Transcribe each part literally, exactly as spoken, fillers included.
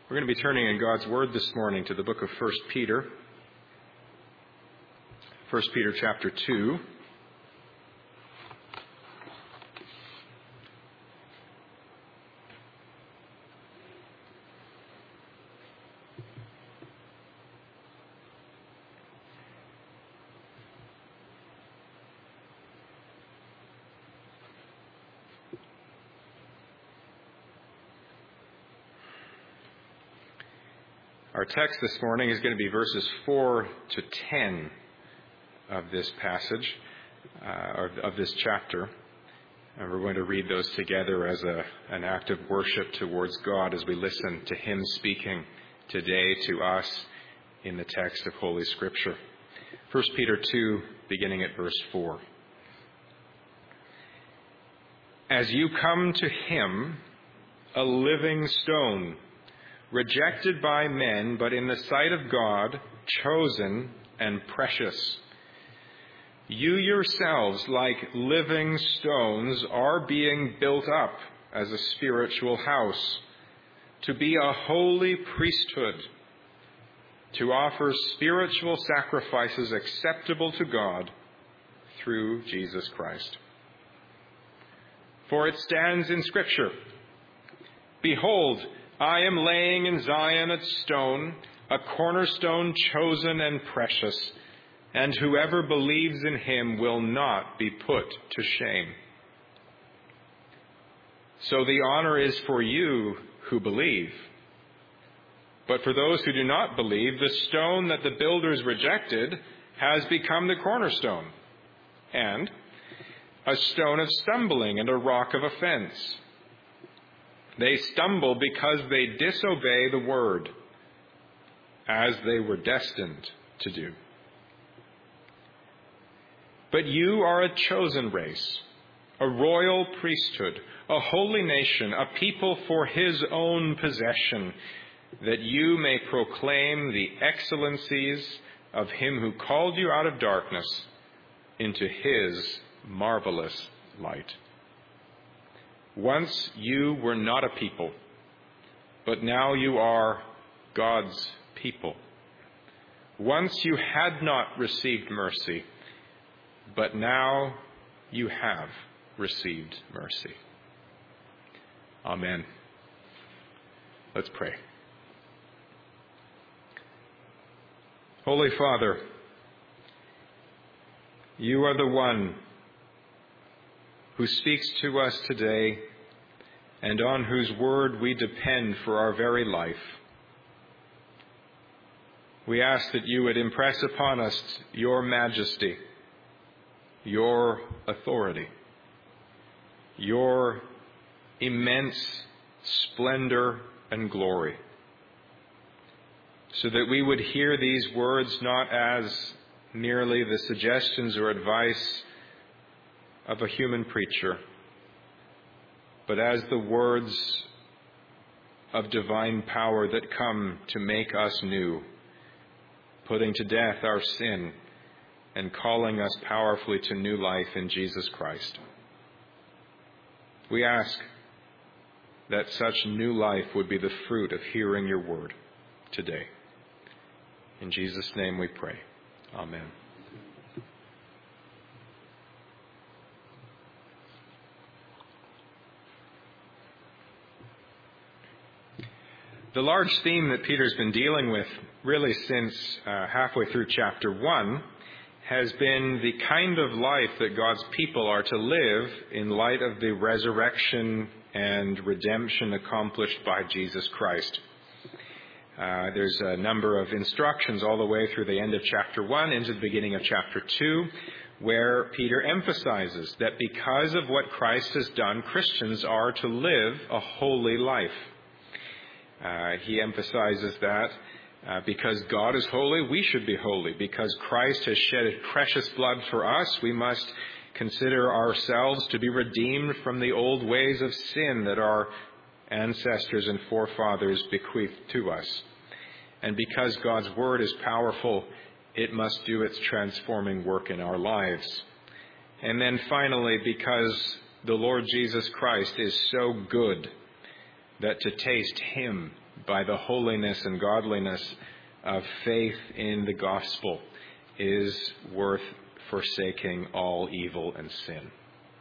We're going to be turning in God's Word this morning to the book of First Peter. First Peter chapter two. Our text this morning is going to be verses four to ten of this passage, uh, or of this chapter. And we're going to read those together as a, an act of worship towards God as we listen to Him speaking today to us in the text of Holy Scripture. First Peter two, beginning at verse four. As you come to Him, a living stone, rejected by men, but in the sight of God, chosen and precious. You yourselves, like living stones, are being built up as a spiritual house, to be a holy priesthood, to offer spiritual sacrifices acceptable to God through Jesus Christ. For it stands in Scripture, "Behold, I am laying in Zion a stone, a cornerstone chosen and precious, and whoever believes in him will not be put to shame." So the honor is for you who believe. But for those who do not believe, the stone that the builders rejected has become the cornerstone, and a stone of stumbling and a rock of offense. They stumble because they disobey the word, as they were destined to do. But you are a chosen race, a royal priesthood, a holy nation, a people for His own possession, that you may proclaim the excellencies of Him who called you out of darkness into His marvelous light. Once you were not a people, but now you are God's people. Once you had not received mercy, but now you have received mercy. Amen. Let's pray. Holy Father, you are the one who speaks to us today and on whose word we depend for our very life. We ask that you would impress upon us your majesty, your authority, your immense splendor and glory, so that we would hear these words not as merely the suggestions or advice of a human preacher, but as the words of divine power that come to make us new, putting to death our sin and calling us powerfully to new life in Jesus Christ. We ask that such new life would be the fruit of hearing your word today. In Jesus' name we pray. Amen. The large theme that Peter's been dealing with really since uh, halfway through chapter one has been the kind of life that God's people are to live in light of the resurrection and redemption accomplished by Jesus Christ. Uh, there's a number of instructions all the way through the end of chapter one into the beginning of chapter two, where Peter emphasizes that because of what Christ has done, Christians are to live a holy life. Uh, he emphasizes that uh, because God is holy, we should be holy. Because Christ has shed His precious blood for us, we must consider ourselves to be redeemed from the old ways of sin that our ancestors and forefathers bequeathed to us. And because God's word is powerful, it must do its transforming work in our lives. And then finally, because the Lord Jesus Christ is so good that to taste Him by the holiness and godliness of faith in the gospel is worth forsaking all evil and sin.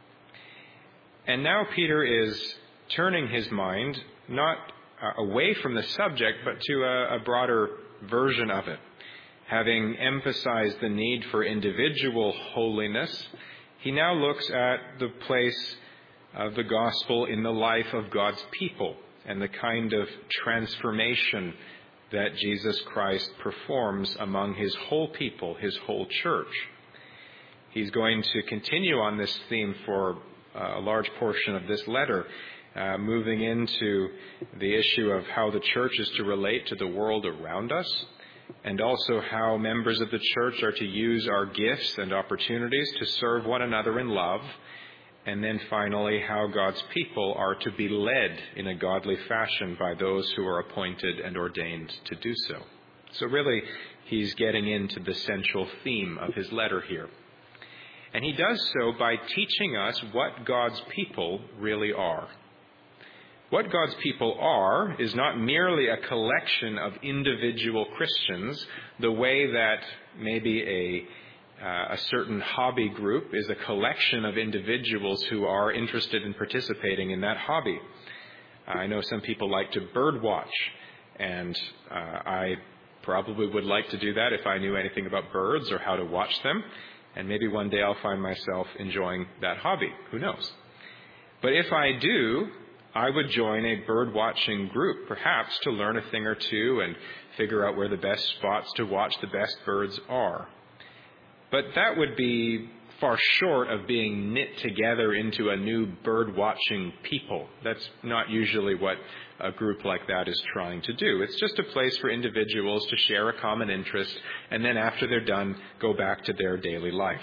And now Peter is turning his mind not uh, away from the subject, but to a, a broader version of it. Having emphasized the need for individual holiness, he now looks at the place of the gospel in the life of God's people and the kind of transformation that Jesus Christ performs among his whole people, his whole church. He's going to continue on this theme for a large portion of this letter, uh, moving into the issue of how the church is to relate to the world around us, and also how members of the church are to use our gifts and opportunities to serve one another in love, and then finally how God's people are to be led in a godly fashion by those who are appointed and ordained to do so. So really, he's getting into the central theme of his letter here. And he does so by teaching us what God's people really are. What God's people are is not merely a collection of individual Christians, the way that maybe a, uh, a certain hobby group is a collection of individuals who are interested in participating in that hobby. I know some people like to bird watch, and uh, I probably would like to do that if I knew anything about birds or how to watch them. And maybe one day I'll find myself enjoying that hobby. Who knows? But if I do, I would join a bird-watching group, perhaps to learn a thing or two and figure out where the best spots to watch the best birds are. But that would be far short of being knit together into a new bird-watching people. That's not usually what a group like that is trying to do. It's just a place for individuals to share a common interest, and then after they're done, go back to their daily life.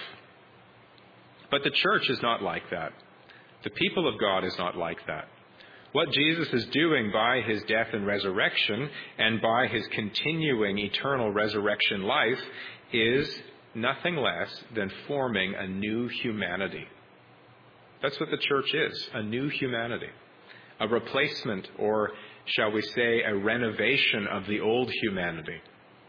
But the church is not like that. The people of God is not like that. What Jesus is doing by his death and resurrection, and by his continuing eternal resurrection life, is nothing less than forming a new humanity. That's what the church is, a new humanity. A replacement, or shall we say, a renovation of the old humanity.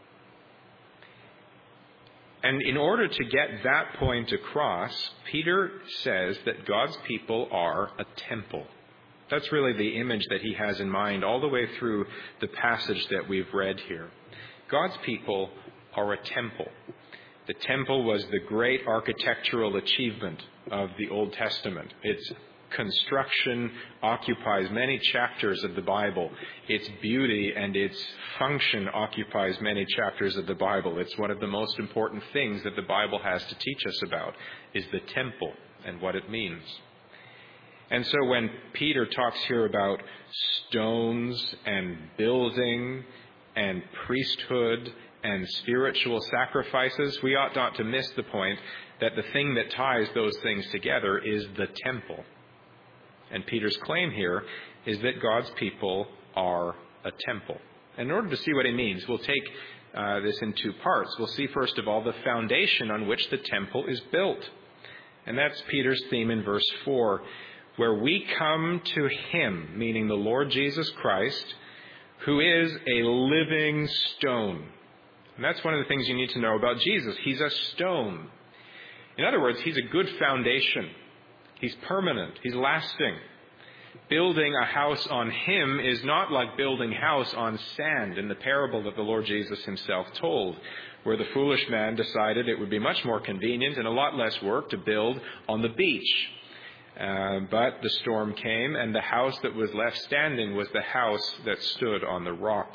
And in order to get that point across, Peter says that God's people are a temple. That's really the image that he has in mind all the way through the passage that we've read here. God's people are a temple. The temple was the great architectural achievement of the Old Testament. Its construction occupies many chapters of the Bible. Its beauty and its function occupies many chapters of the Bible. It's one of the most important things that the Bible has to teach us about, is the temple and what it means. And so when Peter talks here about stones and building and priesthood and spiritual sacrifices, we ought not to miss the point that the thing that ties those things together is the temple. And Peter's claim here is that God's people are a temple. And in order to see what he means, we'll take uh, this in two parts. We'll see, first of all, the foundation on which the temple is built. And that's Peter's theme in verse four, where we come to him, meaning the Lord Jesus Christ, who is a living stone. And that's one of the things you need to know about Jesus. He's a stone. In other words, he's a good foundation. He's permanent. He's lasting. Building a house on him is not like building a house on sand in the parable that the Lord Jesus himself told, where the foolish man decided it would be much more convenient and a lot less work to build on the beach. Uh, but the storm came, and the house that was left standing was the house that stood on the rock.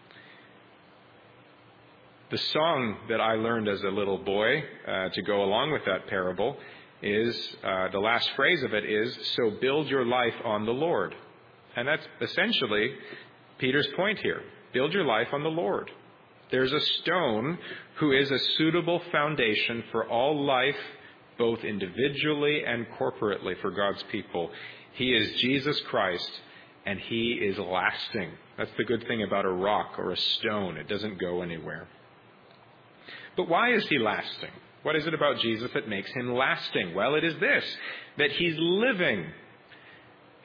The song that I learned as a little boy uh, to go along with that parable is, uh, the last phrase of it is, "So build your life on the Lord." And that's essentially Peter's point here. Build your life on the Lord. There's a stone who is a suitable foundation for all life, both individually and corporately for God's people. He is Jesus Christ, and he is lasting. That's the good thing about a rock or a stone. It doesn't go anywhere. But why is he lasting? What is it about Jesus that makes him lasting? Well, it is this, that he's living.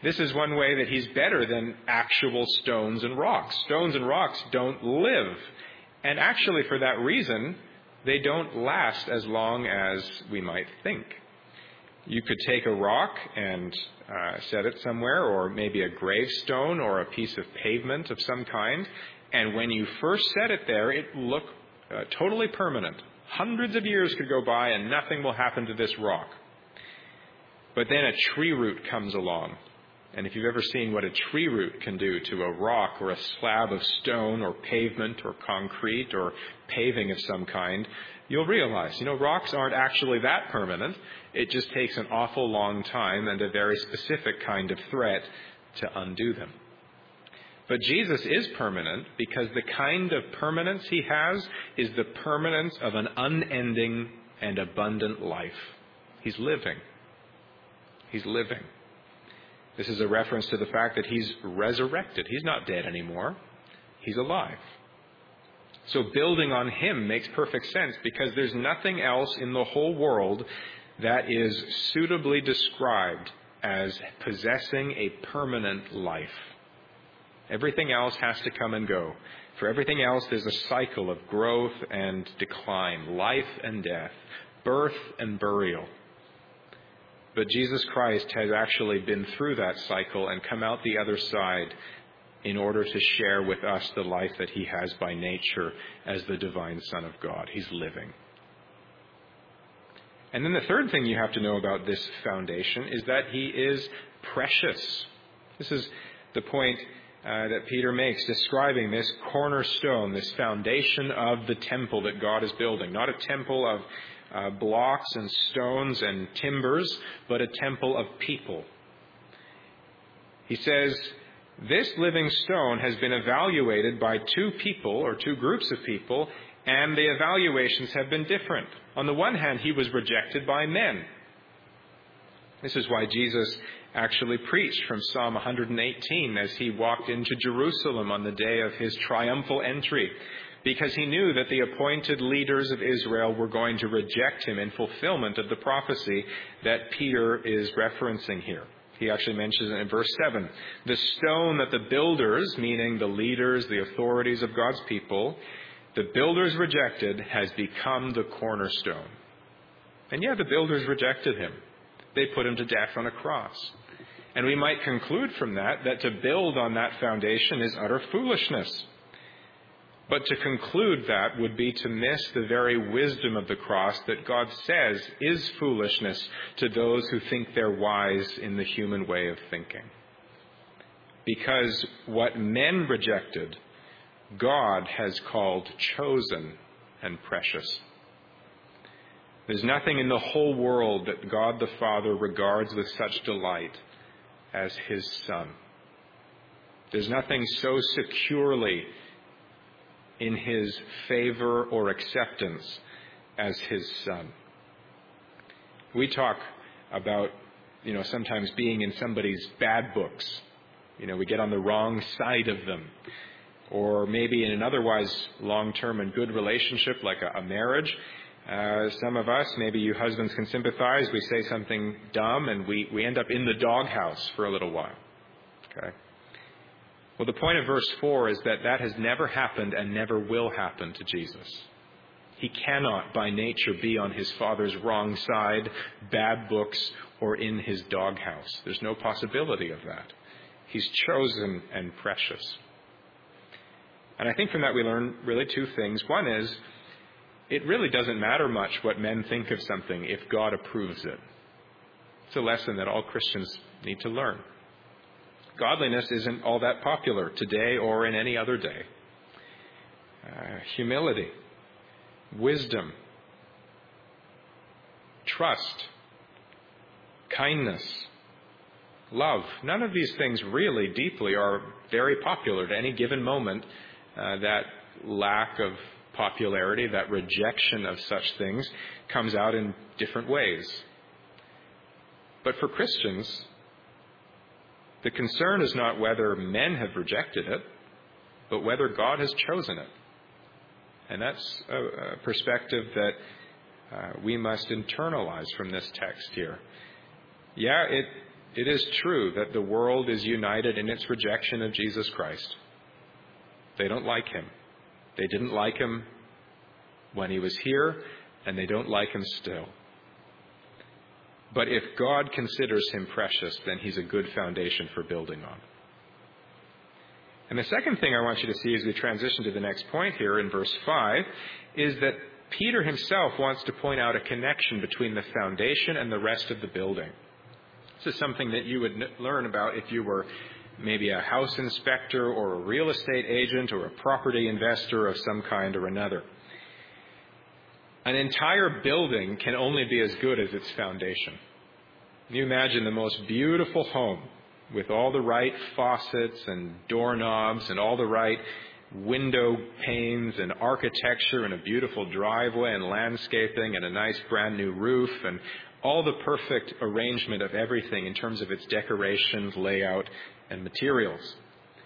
This is one way that he's better than actual stones and rocks. Stones and rocks don't live. And actually, for that reason, they don't last as long as we might think. You could take a rock and uh, set it somewhere, or maybe a gravestone or a piece of pavement of some kind, and when you first set it there, it will look uh, totally permanent. Hundreds of years could go by and nothing will happen to this rock. But then a tree root comes along. And if you've ever seen what a tree root can do to a rock or a slab of stone or pavement or concrete or paving of some kind, you'll realize, you know, rocks aren't actually that permanent. It just takes an awful long time and a very specific kind of threat to undo them. But Jesus is permanent because the kind of permanence he has is the permanence of an unending and abundant life. He's living. He's living. This is a reference to the fact that he's resurrected. He's not dead anymore. He's alive. So building on him makes perfect sense because there's nothing else in the whole world that is suitably described as possessing a permanent life. Everything else has to come and go. For everything else, there's a cycle of growth and decline, life and death, birth and burial. But Jesus Christ has actually been through that cycle and come out the other side in order to share with us the life that he has by nature as the divine Son of God. He's living. And then the third thing you have to know about this foundation is that he is precious. This is the point uh, that Peter makes, describing this cornerstone, this foundation of the temple that God is building. Not a temple of uh, blocks and stones and timbers, but a temple of people. He says, this living stone has been evaluated by two people or two groups of people, and the evaluations have been different. On the one hand, he was rejected by men. This is why Jesus actually preached from Psalm one eighteen as he walked into Jerusalem on the day of his triumphal entry, because he knew that the appointed leaders of Israel were going to reject him in fulfillment of the prophecy that Peter is referencing here. He actually mentions it in verse seven. The stone that the builders, meaning the leaders, the authorities of God's people, the builders rejected has become the cornerstone. And yeah, the builders rejected him. They put him to death on a cross. And we might conclude from that that to build on that foundation is utter foolishness. But to conclude that would be to miss the very wisdom of the cross that God says is foolishness to those who think they're wise in the human way of thinking. Because what men rejected, God has called chosen and precious. There's nothing in the whole world that God the Father regards with such delight as his Son. There's nothing so securely in his favor or acceptance as his Son. We talk about, you know, sometimes being in somebody's bad books. You know, we get on the wrong side of them. Or maybe in an otherwise long-term and good relationship like a, a marriage, uh, some of us, maybe you husbands can sympathize, we say something dumb and we, we end up in the doghouse for a little while. Okay? Well, the point of verse four is that that has never happened and never will happen to Jesus. He cannot by nature be on his Father's wrong side, bad books, or in his doghouse. There's no possibility of that. He's chosen and precious. And I think from that we learn really two things. One is, it really doesn't matter much what men think of something if God approves it. It's a lesson that all Christians need to learn. Godliness isn't all that popular today or in any other day. Uh, humility, wisdom, trust, kindness, love. None of these things really deeply are very popular at any given moment. Uh, that lack of popularity, that rejection of such things comes out in different ways. But for Christians, the concern is not whether men have rejected it, but whether God has chosen it. And that's a, a perspective that uh, we must internalize from this text here. Yeah, it it is true that the world is united in its rejection of Jesus Christ. They don't like him. They didn't like him when he was here, and they don't like him still. But if God considers him precious, then he's a good foundation for building on. And the second thing I want you to see as we transition to the next point here in verse five is that Peter himself wants to point out a connection between the foundation and the rest of the building. This is something that you would learn about if you were maybe a house inspector or a real estate agent or a property investor of some kind or another. An entire building can only be as good as its foundation. Can you imagine the most beautiful home with all the right faucets and doorknobs and all the right window panes and architecture and a beautiful driveway and landscaping and a nice brand new roof and all the perfect arrangement of everything in terms of its decorations, layout, and materials.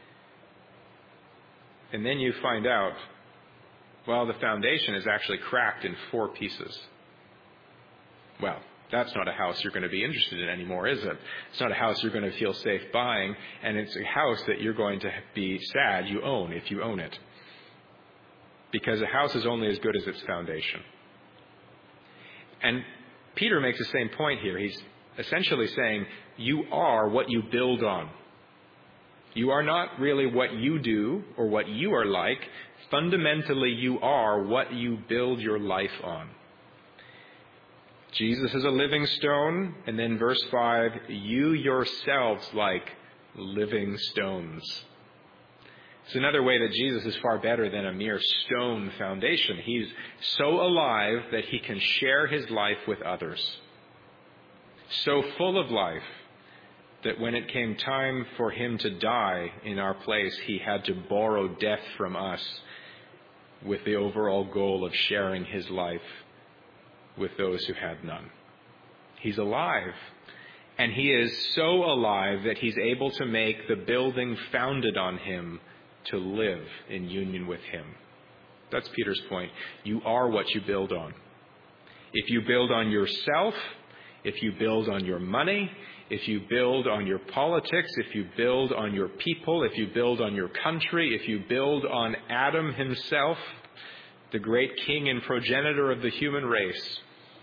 And then you find out, well, the foundation is actually cracked in four pieces. Well, that's not a house you're going to be interested in anymore, is it? It's not a house you're going to feel safe buying, and it's a house that you're going to be sad you own if you own it. Because a house is only as good as its foundation. And Peter makes the same point here. He's essentially saying, you are what you build on. You are not really what you do or what you are like. Fundamentally, you are what you build your life on. Jesus is a living stone, and then verse five, you yourselves like living stones. It's another way that Jesus is far better than a mere stone foundation. He's so alive that he can share his life with others. So full of life that when it came time for him to die in our place, he had to borrow death from us with the overall goal of sharing his life with those who had none. He's alive. And he is so alive that he's able to make the building founded on him to live in union with him. That's Peter's point. You are what you build on. If you build on yourself, if you build on your money, if you build on your politics, if you build on your people, if you build on your country, if you build on Adam himself, the great king and progenitor of the human race,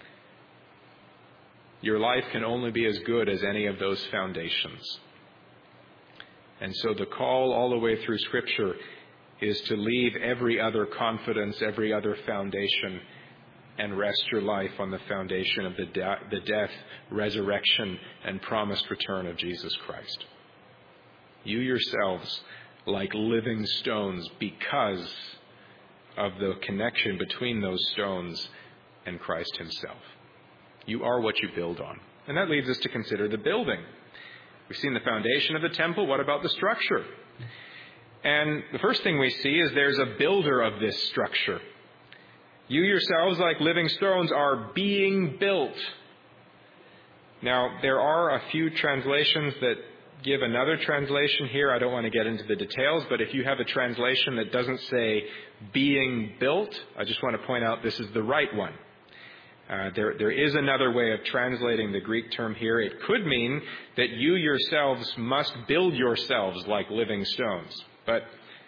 your life can only be as good as any of those foundations. And so the call all the way through Scripture is to leave every other confidence, every other foundation, and rest your life on the foundation of the, de- the death, resurrection, and promised return of Jesus Christ. You yourselves, like living stones, because of the connection between those stones and Christ himself. You are what you build on. And that leads us to consider the building. We've seen the foundation of the temple. What about the structure? And the first thing we see is there's a builder of this structure. You yourselves, like living stones, are being built. Now, there are a few translations that give another translation here. I don't want to get into the details, but if you have a translation that doesn't say being built, I just want to point out this is the right one. Uh, there, there is another way of translating the Greek term here. It could mean that you yourselves must build yourselves like living stones. But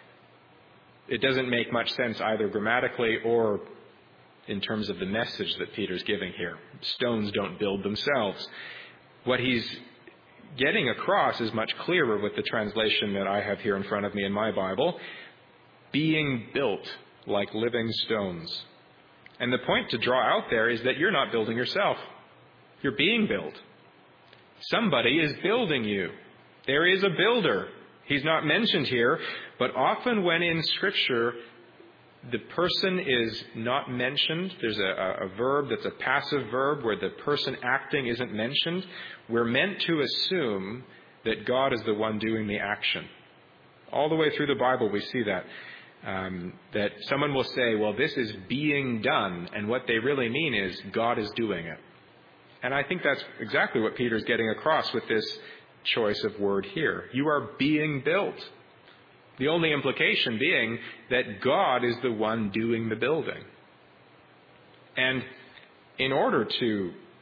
it doesn't make much sense either grammatically or in terms of the message that Peter's giving here. Stones don't build themselves. What he's getting across is much clearer with the translation that I have here in front of me in my Bible. Being built like living stones. And the point to draw out there is that you're not building yourself. You're being built. Somebody is building you. There is a builder. He's not mentioned here, but often when in Scripture the person is not mentioned, there's a, a verb that's a passive verb where the person acting isn't mentioned, we're meant to assume that God is the one doing the action. All the way through the Bible we see that. Um, that someone will say, well, this is being done, and what they really mean is God is doing it. And I think that's exactly what Peter's getting across with this choice of word here. You are being built. The only implication being that God is the one doing the building. And in order to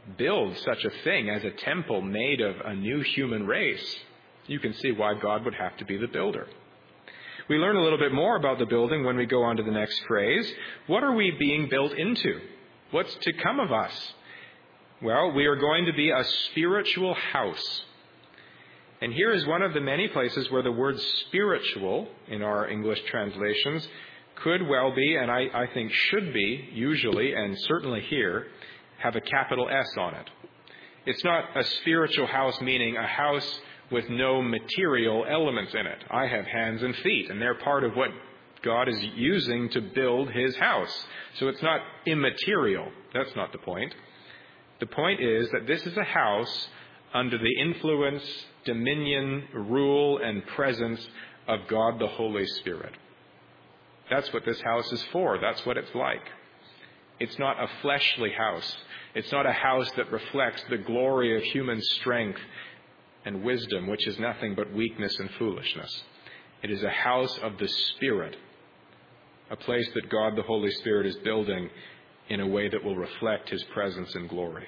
build such a thing as a temple made of a new human race, you can see why God would have to be the builder. We learn a little bit more about the building when we go on to the next phrase. What are we being built into? What's to come of us? Well, we are going to be a spiritual house. And here is one of the many places where the word spiritual in our English translations could well be, and I, I think should be, usually and certainly here, have a capital S on it. It's not a spiritual house meaning a house with no material elements in it. I have hands and feet, and they're part of what God is using to build his house. So it's not immaterial. That's not the point. The point is that this is a house under the influence, dominion, rule, and presence of God the Holy Spirit. That's what this house is for. That's what it's like. It's not a fleshly house. It's not a house that reflects the glory of human strength and wisdom, which is nothing but weakness and foolishness. It is a house of the Spirit, a place that God the Holy Spirit is building in a way that will reflect his presence and glory.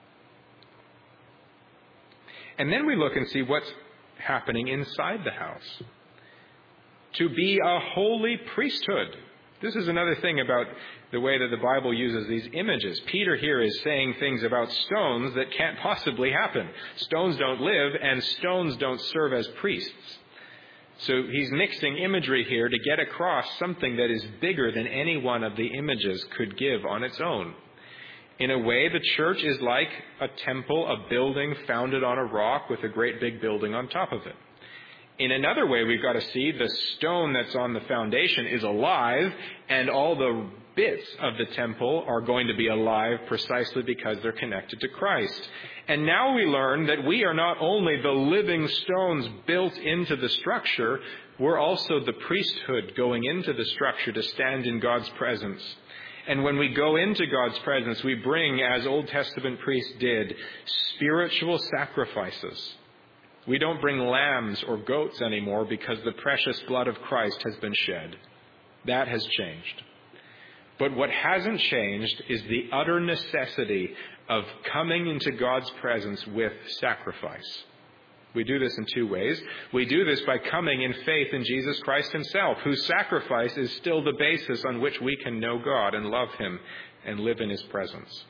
And then we look and see what's happening inside the house. To be a holy priesthood. This is another thing about the way that the Bible uses these images. Peter here is saying things about stones that can't possibly happen. Stones don't live, and stones don't serve as priests. So he's mixing imagery here to get across something that is bigger than any one of the images could give on its own. In a way, the church is like a temple, a building founded on a rock with a great big building on top of it. In another way, we've got to see the stone that's on the foundation is alive, and all the bits of the temple are going to be alive precisely because they're connected to Christ. And now we learn that we are not only the living stones built into the structure, we're also the priesthood going into the structure to stand in God's presence. And when we go into God's presence, we bring, as Old Testament priests did, spiritual sacrifices. We don't bring lambs or goats anymore because the precious blood of Christ has been shed. That has changed. But what hasn't changed is the utter necessity of coming into God's presence with sacrifice. We do this in two ways. We do this by coming in faith in Jesus Christ himself, whose sacrifice is still the basis on which we can know God and love him and live in his presence.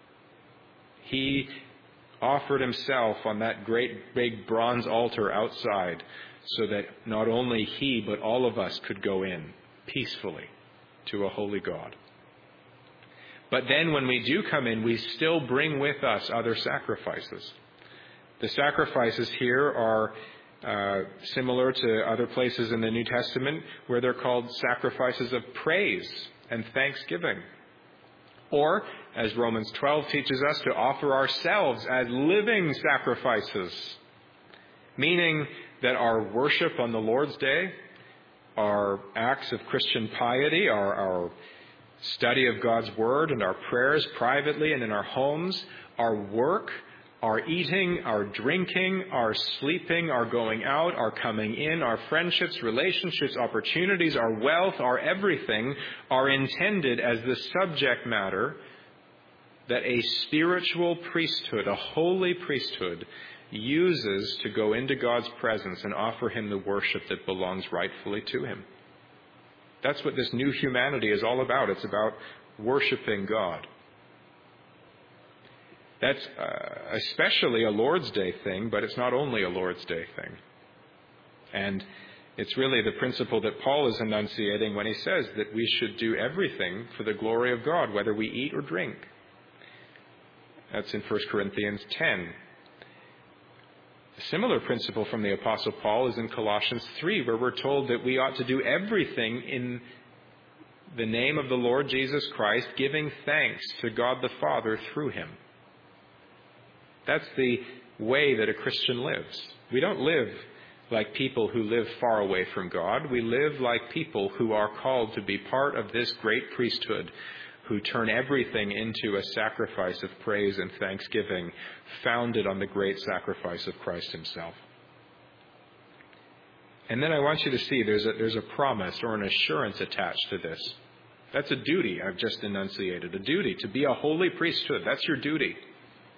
He offered himself on that great big bronze altar outside so that not only he but all of us could go in peacefully to a holy God. But then when we do come in, we still bring with us other sacrifices. The sacrifices here are uh, similar to other places in the New Testament where they're called sacrifices of praise and thanksgiving. Or, as Romans twelve teaches us, to offer ourselves as living sacrifices, meaning that our worship on the Lord's Day, our acts of Christian piety, our, our study of God's Word and our prayers privately and in our homes, our work, our eating, our drinking, our sleeping, our going out, our coming in, our friendships, relationships, opportunities, our wealth, our everything are intended as the subject matter that a spiritual priesthood, a holy priesthood, uses to go into God's presence and offer him the worship that belongs rightfully to him. That's what this new humanity is all about. It's about worshiping God. That's uh, especially a Lord's Day thing, but it's not only a Lord's Day thing. And it's really the principle that Paul is enunciating when he says that we should do everything for the glory of God, whether we eat or drink. That's in First Corinthians ten. A similar principle from the Apostle Paul is in Colossians three, where we're told that we ought to do everything in the name of the Lord Jesus Christ, giving thanks to God the Father through him. That's the way that a Christian lives. We don't live like people who live far away from God. We live like people who are called to be part of this great priesthood, who turn everything into a sacrifice of praise and thanksgiving, founded on the great sacrifice of Christ himself. And then I want you to see there's a, there's a promise or an assurance attached to this. That's a duty I've just enunciated, a duty to be a holy priesthood. That's your duty.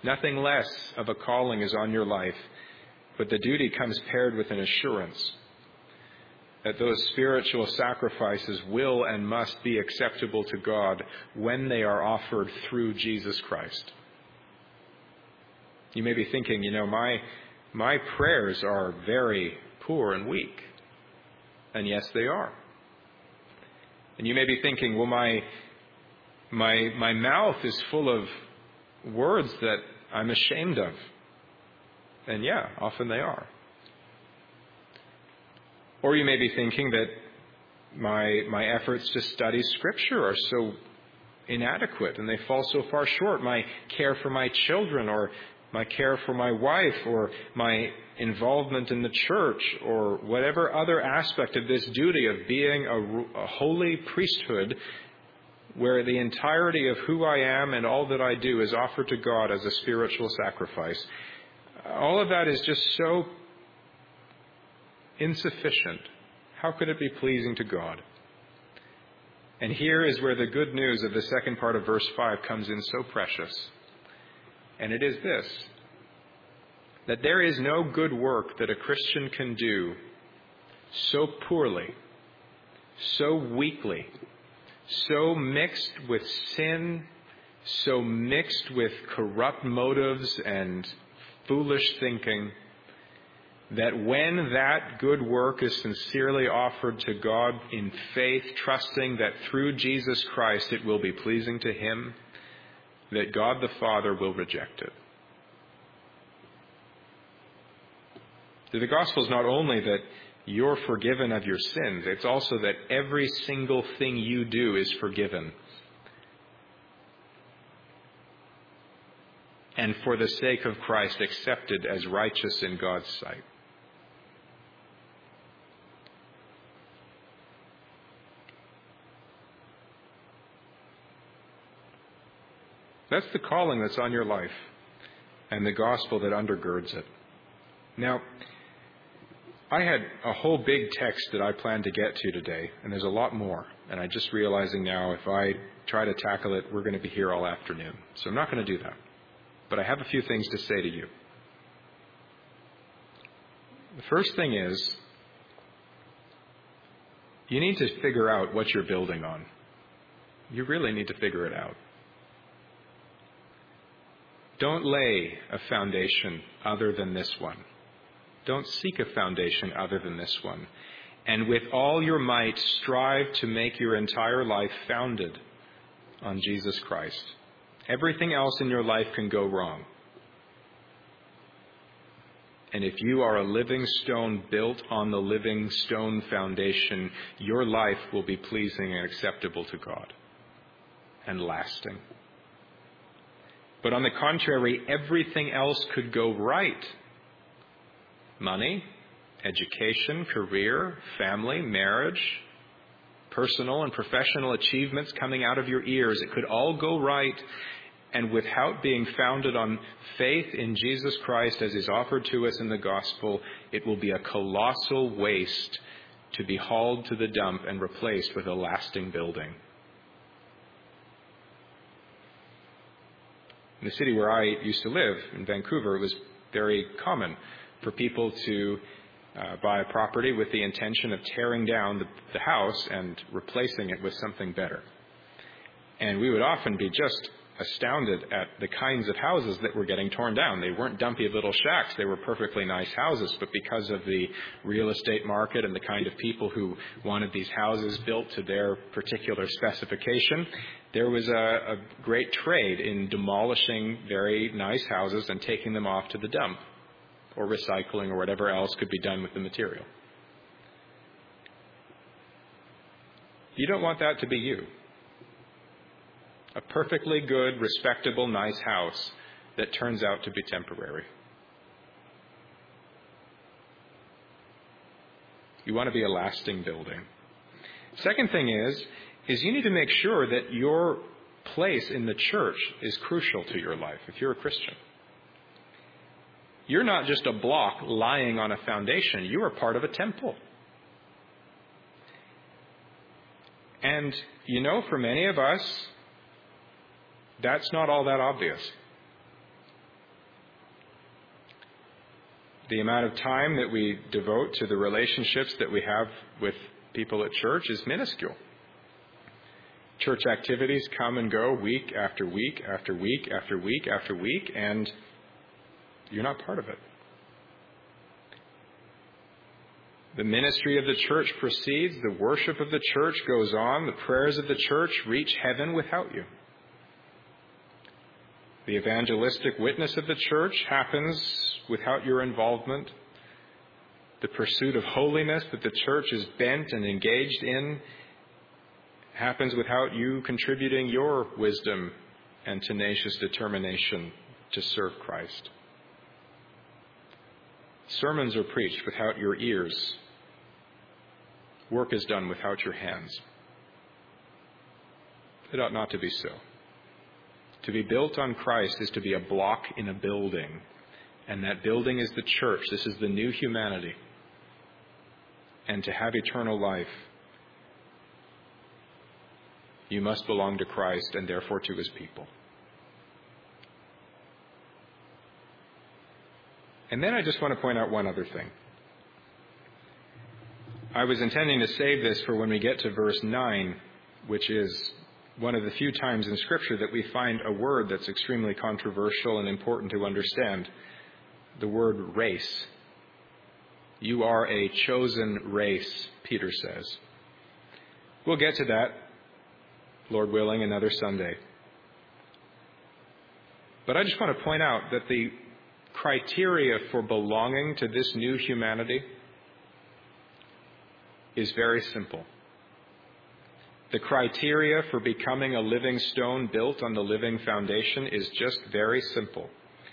Nothing less of a calling is on your life, but the duty comes paired with an assurance that those spiritual sacrifices will and must be acceptable to God when they are offered through Jesus Christ. You may be thinking, you know, my my prayers are very poor and weak. And yes, they are. And you may be thinking, well, my my my mouth is full of words that I'm ashamed of. And yeah, often they are. Or you may be thinking that my my efforts to study Scripture are so inadequate and they fall so far short. My care for my children, or my care for my wife, or my involvement in the church, or whatever other aspect of this duty of being a, a holy priesthood, where the entirety of who I am and all that I do is offered to God as a spiritual sacrifice. All of that is just so insufficient. How could it be pleasing to God? And here is where the good news of the second part of verse five comes in so precious. And it is this, that there is no good work that a Christian can do so poorly, so weakly, so mixed with sin, so mixed with corrupt motives and foolish thinking, that when that good work is sincerely offered to God in faith, trusting that through Jesus Christ it will be pleasing to Him, that God the Father will reject it. The gospel is not only that you're forgiven of your sins, it's also that every single thing you do is forgiven. And for the sake of Christ, accepted as righteous in God's sight. That's the calling that's on your life and the gospel that undergirds it. Now, I had a whole big text that I planned to get to today, and there's a lot more. And I'm just realizing now if I try to tackle it, we're going to be here all afternoon. So I'm not going to do that. But I have a few things to say to you. The first thing is, you need to figure out what you're building on. You really need to figure it out. Don't lay a foundation other than this one. Don't seek a foundation other than this one. And with all your might, strive to make your entire life founded on Jesus Christ. Everything else in your life can go wrong. And if you are a living stone built on the living stone foundation, your life will be pleasing and acceptable to God and lasting. But on the contrary, everything else could go right. Money, education, career, family, marriage, personal and professional achievements coming out of your ears. It could all go right. And without being founded on faith in Jesus Christ as is offered to us in the gospel, it will be a colossal waste to be hauled to the dump and replaced with a lasting building. In the city where I used to live, in Vancouver, it was very common for people to uh, buy a property with the intention of tearing down the, the house and replacing it with something better. And we would often be just astounded at the kinds of houses that were getting torn down. They weren't dumpy little shacks. They were perfectly nice houses. But because of the real estate market and the kind of people who wanted these houses built to their particular specification, there was a, a great trade in demolishing very nice houses and taking them off to the dump, or recycling, or whatever else could be done with the material. You don't want that to be you. A perfectly good, respectable, nice house that turns out to be temporary. You want to be a lasting building. Second thing is, is you need to make sure that your place in the church is crucial to your life if you're a Christian. You're not just a block lying on a foundation. You are part of a temple. And, you know, for many of us, that's not all that obvious. The amount of time that we devote to the relationships that we have with people at church is minuscule. Church activities come and go week after week after week after week after week, and you're not part of it. The ministry of the church proceeds, the worship of the church goes on, the prayers of the church reach heaven without you. The evangelistic witness of the church happens without your involvement. The pursuit of holiness that the church is bent and engaged in happens without you contributing your wisdom and tenacious determination to serve Christ. Sermons are preached without your ears. Work is done without your hands. It ought not to be so. To be built on Christ is to be a block in a building, and that building is the church. This is the new humanity. And to have eternal life, you must belong to Christ and therefore to his people. And then I just want to point out one other thing. I was intending to save this for when we get to verse nine, which is one of the few times in Scripture that we find a word that's extremely controversial and important to understand. The word race. You are a chosen race, Peter says. We'll get to that, Lord willing, another Sunday. But I just want to point out that the criteria for belonging to this new humanity is very simple. The criteria for becoming a living stone built on the living foundation is just very simple.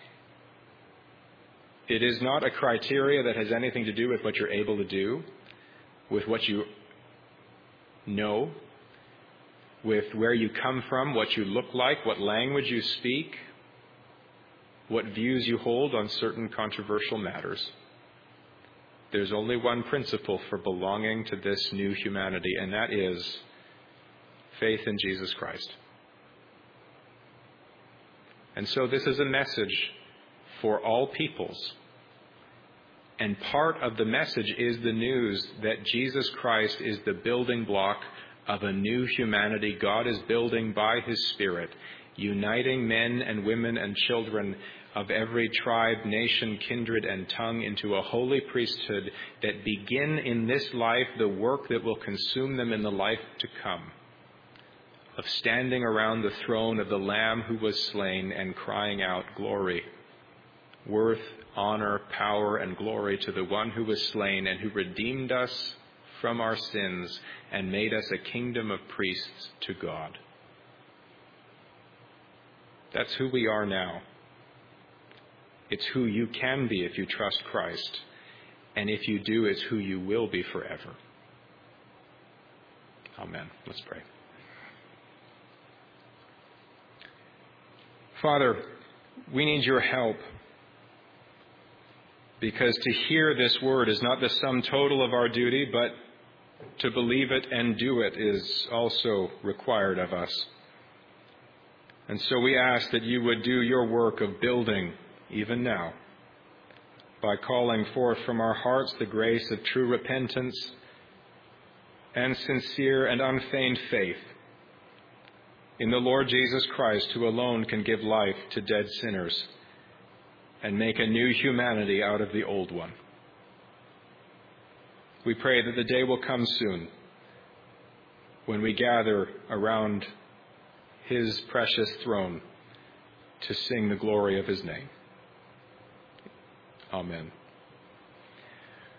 It is not a criteria that has anything to do with what you're able to do, with what you know, with where you come from, what you look like, what language you speak, what views you hold on certain controversial matters. There's only one principle for belonging to this new humanity, and that is faith in Jesus Christ. And so this is a message for all peoples. And part of the message is the news that Jesus Christ is the building block of a new humanity God is building by his Spirit, uniting men and women and children of every tribe, nation, kindred, and tongue into a holy priesthood that begin in this life the work that will consume them in the life to come, of standing around the throne of the Lamb who was slain and crying out, glory, worth, honor, power, and glory to the one who was slain and who redeemed us from our sins and made us a kingdom of priests to God. That's who we are now. It's who you can be if you trust Christ. And if you do, it's who you will be forever. Amen. Let's pray. Father, we need your help, because to hear this word is not the sum total of our duty, but to believe it and do it is also required of us. And so we ask that you would do your work of building even now by calling forth from our hearts the grace of true repentance and sincere and unfeigned faith in the Lord Jesus Christ, who alone can give life to dead sinners and make a new humanity out of the old one. We pray that the day will come soon when we gather around his precious throne to sing the glory of his name. Amen.